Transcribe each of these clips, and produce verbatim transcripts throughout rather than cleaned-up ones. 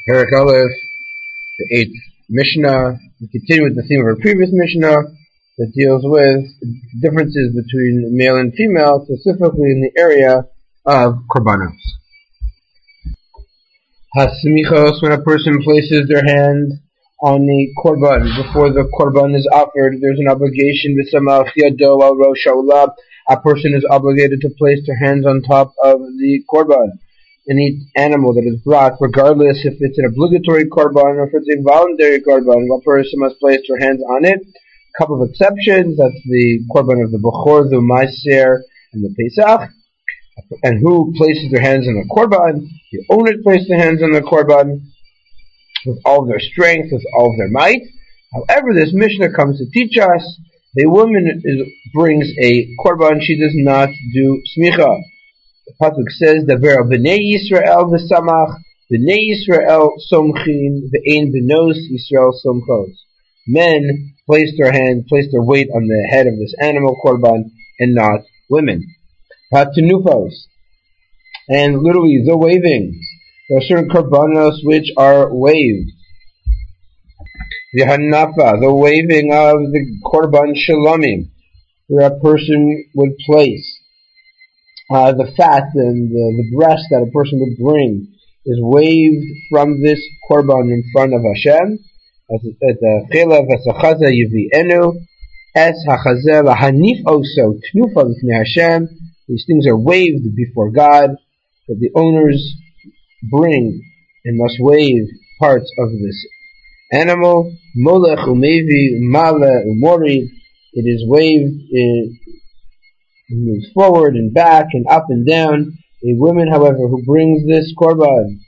Perek Aleph, the eighth Mishnah. We continue with the theme of our previous Mishnah that deals with differences between male and female, specifically in the area of korbanos. Hasmichos, when a person places their hand on the korban before the korban is offered, there's an obligation. V'samach yado al rosh ha'olah. A person is obligated to place their hands on top of the korban. Any animal that is brought, regardless if it's an obligatory korban or if it's a voluntary korban, one person must place their hands on it. A couple of exceptions, that's the korban of the Bechor, the Meiser, and the Pesach. And who places their hands on the korban? The owners place their hands on the korban with all of their strength, with all of their might. However, this Mishnah comes to teach us, a woman is, brings a korban, she does not do smicha. The pasuk says, "Daber b'nei Yisrael v'samach, b'nei Yisrael somchin, v'ein b'nos Yisrael somchos." Men place their hand, place their weight on the head of this animal korban, and not women. Hatunufos, and literally the wavings. There are certain korbanos which are waved. The hanafa, the waving of the korban shalomim, where a person would place Uh, the fat and the, the breast that a person would bring is waved from this korban in front of Hashem. As it said, "Chela v'sachaza yivienu es hachazer lahanif oso tnufa l'fnei Hashem." These things are waved before God, that the owners bring and must wave parts of this animal. Molech umevi male umori. It is waved in It moves forward and back and up and down. A woman, however, who brings this korban,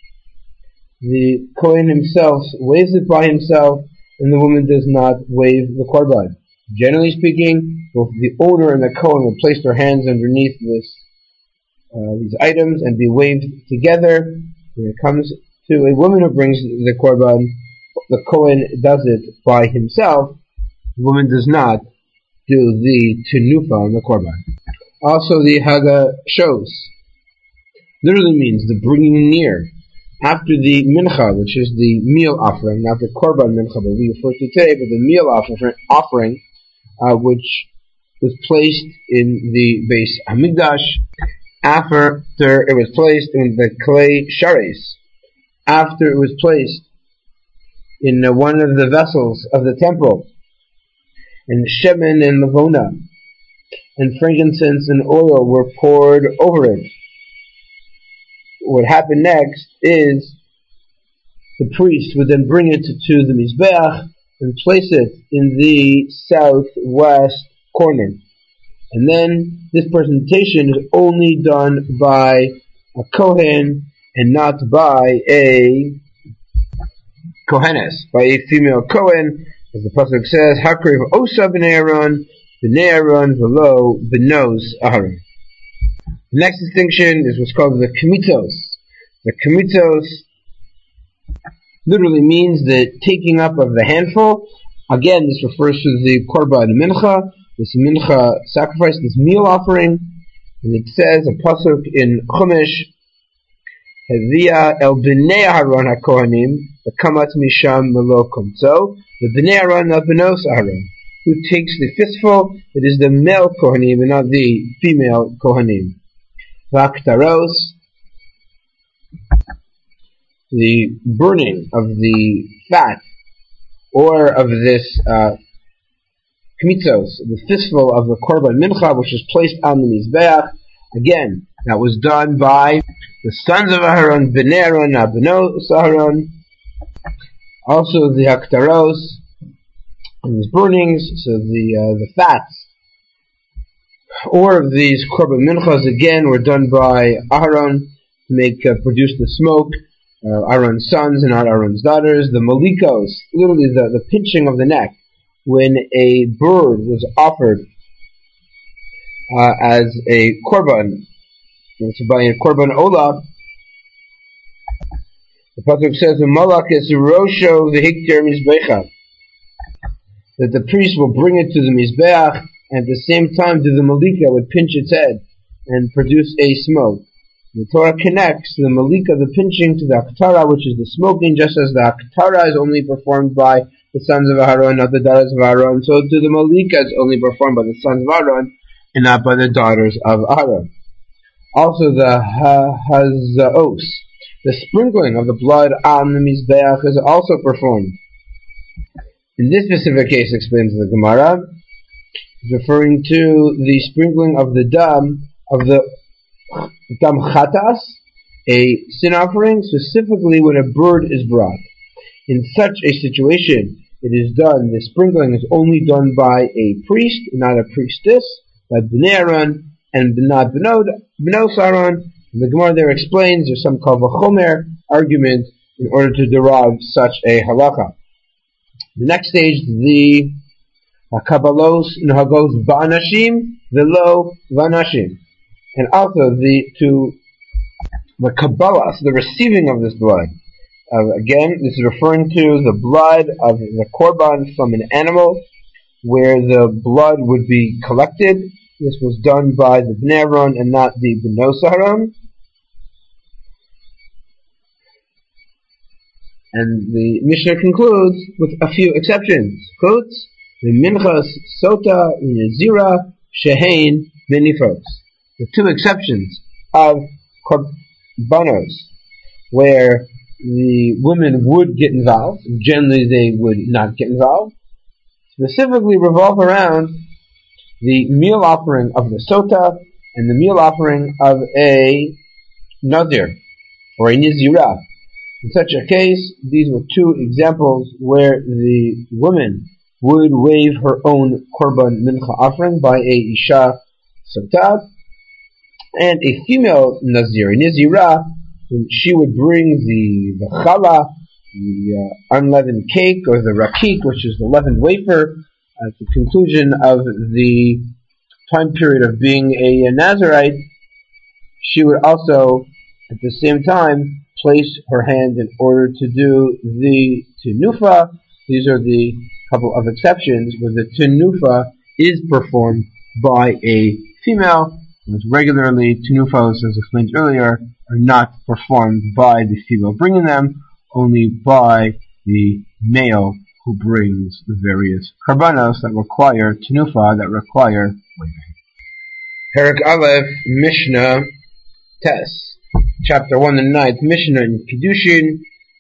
the Kohen himself waves it by himself, and the woman does not wave the korban. Generally speaking, both the owner and the Kohen will place their hands underneath this, uh, these items and be waved together. When it comes to a woman who brings the korban, the Kohen does it by himself. The woman does not do the tenufa on the korban. Also, the hagashos literally means the bringing near. After the mincha, which is the meal offering, not the korban mincha that we refer to today, but the meal offering, uh, which was placed in the Beis Hamikdash after it was placed in the clay shares, after it was placed in uh, one of the vessels of the temple, and shemen and lavona, and frankincense and oil were poured over it. What happened next is the priest would then bring it to the mizbeach and place it in the southwest corner. And then this presentation is only done by a kohen and not by a kohenes, by a female kohen. As the pasuk says, "Hakriv osa b'nei Aaron, b'nei Aaron v'lo b'nos Aaron." The next distinction is what's called the kmitos. The kmitos literally means the taking up of the handful. Again, this refers to the korban mincha, this mincha sacrifice, this meal offering. And it says, a pasuk in Chumash, "Havia el b'nei Aaron hakohanim, v'kamat misham melo komtzo." The b'nei Aaron, not b'nos Aaron. Who takes the fistful? It is the male kohanim and not the female kohanim. V'aktaros, the burning of the fat, or of this uh, kmitos, the fistful of the korban mincha, which is placed on the mizbeach. Again, that was done by the sons of Aaron, b'nei Aaron, not b'nos Aaron. Also the haktaros and these burnings, so the uh, the fats, or of these korban minchas again were done by Aaron to make uh, produce the smoke. Uh, Aaron's sons and not Aaron's daughters. The malikos, literally the, the pinching of the neck when a bird was offered uh, as a korban, it's by a korban olah. The pasuk says, "Malak es rosho v'hikter mizbecha," that the priest will bring it to the mizbeach, and at the same time, the malika would pinch its head and produce a smoke. The Torah connects the malika, the pinching, to the aktara, which is the smoking, just as the aktara is only performed by the sons of Aaron, not the daughters of Aaron. So to the malika is only performed by the sons of Aaron, and not by the daughters of Aaron. Also the hazaos, the sprinkling of the blood on the mizbeach, is also performed. In this specific case, explains the Gemara, referring to the sprinkling of the dam of the dam chatas, a sin offering, specifically when a bird is brought. In such a situation, it is done, the sprinkling is only done by a priest, not a priestess, by Bnei Aaron, and not Bnos Aaron. The Gemara there explains there's some called v'chomer argument in order to derive such a halacha. The next stage, the kabbalos nahagos ba'anashim, velo v'anashim. And also the to the kabbalah, so the receiving of this blood. Uh, again, this is referring to the blood of the korban from an animal, where the blood would be collected. This was done by the Bnei Aaron and not the Bnos Aaron. And the Mishnah concludes with a few exceptions. Quotes, the minchas sota nazira shehein minifos. The two exceptions of korbanos, where the women would get involved, generally they would not get involved, specifically revolve around the meal offering of the sota and the meal offering of a nazir, or a nizira. In such a case, these were two examples where the woman would waive her own korban mincha offering by a isha sota, and a female nazir, a nizira, she would bring the, the challah, the uh, unleavened cake, or the rakik, which is the leavened wafer, at the conclusion of the time period of being a, a Nazirite. She would also, at the same time, place her hand in order to do the tenufa. These are the couple of exceptions where the tenufa is performed by a female, whereas regularly tenufos, as explained earlier, are not performed by the female bringing them, only by the male who brings the various karbanos that require tenufa, that require waving. Perak Aleph, Mishnah, Tes, Chapter one and ninth, Mishnah in Kiddushin.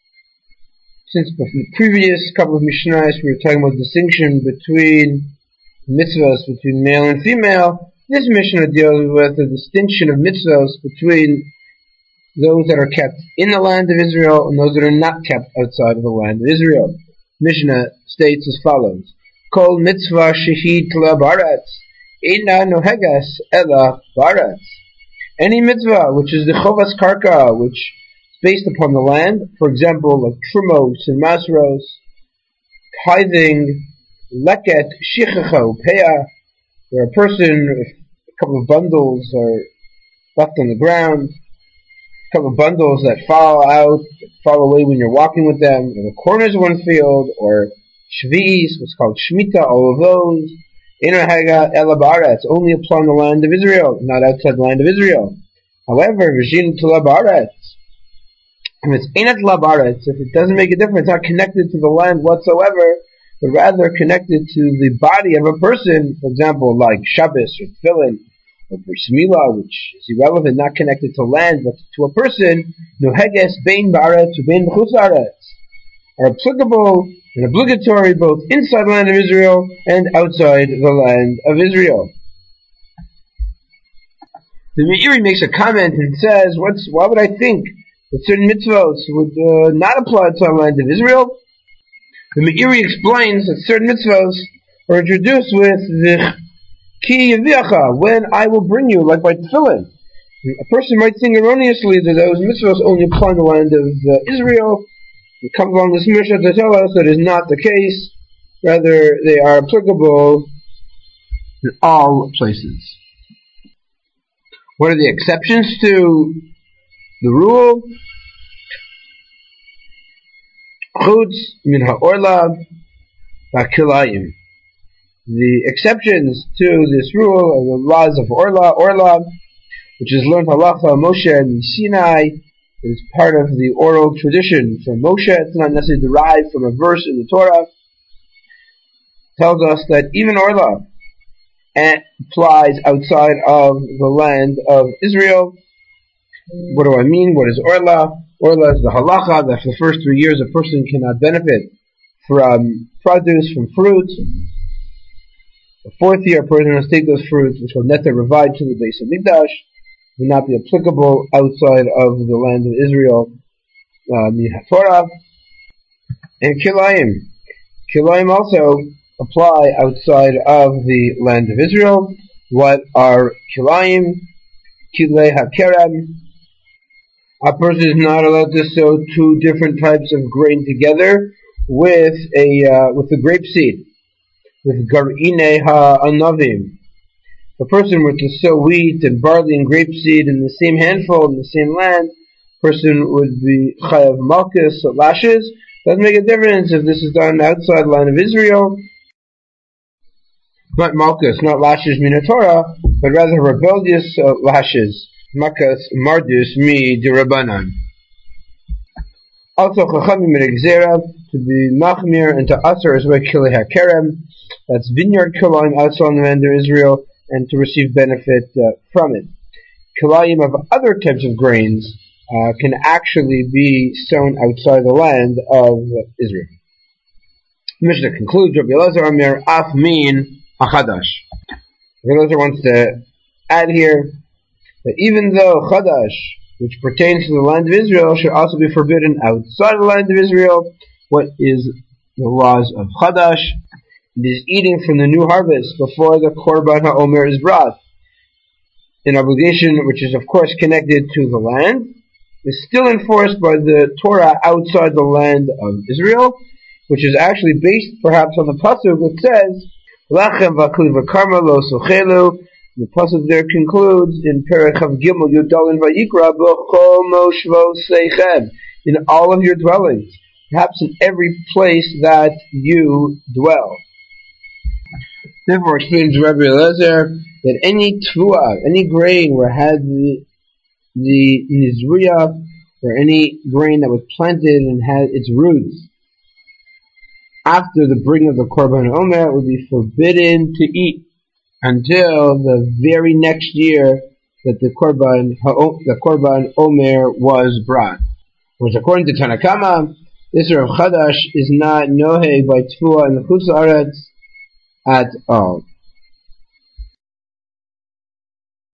Since from the previous couple of Mishnahs we were talking about distinction between mitzvahs, between male and female, this Mishnah deals with the distinction of mitzvahs between those that are kept in the land of Israel and those that are not kept outside of the land of Israel. Mishnah states as follows: Kol mitzvah shehid tla baretz, eina nohegas ela baretz. Any mitzvah which is the chovas karka, which is based upon the land, for example, like trumos and masros, tithing, leket, shichacha, upeah, where a person, a couple of bundles are left on the ground, a couple of bundles that fall out, fall away when you're walking with them, in the corners of one field, or shvi'is, what's called shmita, all of those. Inahega elabaretz, only apply in the land of Israel, not outside the land of Israel. However, v'shin telabaretz, if it's inat labaretz, if it doesn't make a difference, not connected to the land whatsoever, but rather connected to the body of a person, for example, like Shabbos or Tefillin or Bris Milah, which is irrelevant, not connected to land, but to a person, noheges bein baretz or bein b'chutz aretz, are applicable and obligatory both inside the land of Israel and outside the land of Israel. The Meiri makes a comment and says, "What's? Why would I think that certain mitzvot would uh, not apply to the land of Israel?" The Meiri explains that certain mitzvot are introduced with the ki yaviacha, when I will bring you, like by tefillin. A person might think erroneously that those mitzvot only apply in the land of uh, Israel. We come along this Mishnah to tell us that is not the case. Rather, they are applicable in all places. What are the exceptions to the rule? Chutz min ha'orla v'kilayim. The exceptions to this rule are the laws of Orla. Orla which is learned halacha Moshe and Sinai. It is part of the oral tradition from Moshe. It's not necessarily derived from a verse in the Torah. It tells us that even Orla applies outside of the land of Israel. What do I mean? What is Orla? Orla is the halacha that for the first three years a person cannot benefit from produce, from fruits. The fourth year a person has to take those fruits, which will netter provide to the Beis Hamikdash, will not be applicable outside of the land of Israel, Min HaTorah. And Kilayim. Kilayim also apply outside of the land of Israel. What are Kilayim? Kilei HaKerem. A person is not allowed to sow two different types of grain together with a uh, with the grape seed, with Gar'inei HaAnavim. If a person were to sow wheat and barley and grapeseed in the same handful, in the same land, a person would be chayav malchus, so lashes. Doesn't make a difference if this is done outside the land of Israel. Not malchus, not lashes min Torah, but rather rebellious uh, lashes. Makas mardus mi dirabanan. Also, chachamim min to be machmir and to asar as well kilei hakerem. That's vineyard kilayim outside the land of Israel, and to receive benefit uh, from it. Kilayim of other types of grains uh, can actually be sown outside the land of Israel. Mishnah concludes, Rabbi Elazar Amir af min achadash. Rabbi Elazar wants to add here that even though chadash, which pertains to the land of Israel, should also be forbidden outside the land of Israel, what is the laws of chadash? It is eating from the new harvest before the Korban HaOmer is brought. An obligation which is of course connected to the land, is still enforced by the Torah outside the land of Israel, which is actually based perhaps on the pasuk that says, Lachem v'akli v'karma lo sochelu. The pasuk there concludes in Perek Chav Gimel Yudalin Vayikra b'chol moshvo seichem, in all of your dwellings, perhaps in every place that you dwell. Therefore, explains Rabbi Elazar that any tvua, any grain where had the, the nizruya, or any grain that was planted and had its roots after the bringing of the Korban Omer, would be forbidden to eat until the very next year that the Korban the Korban Omer was brought. Whereas according to Tanakama, Isra of Chadash is not noheg by tvua in the Chutz Haaretz at all.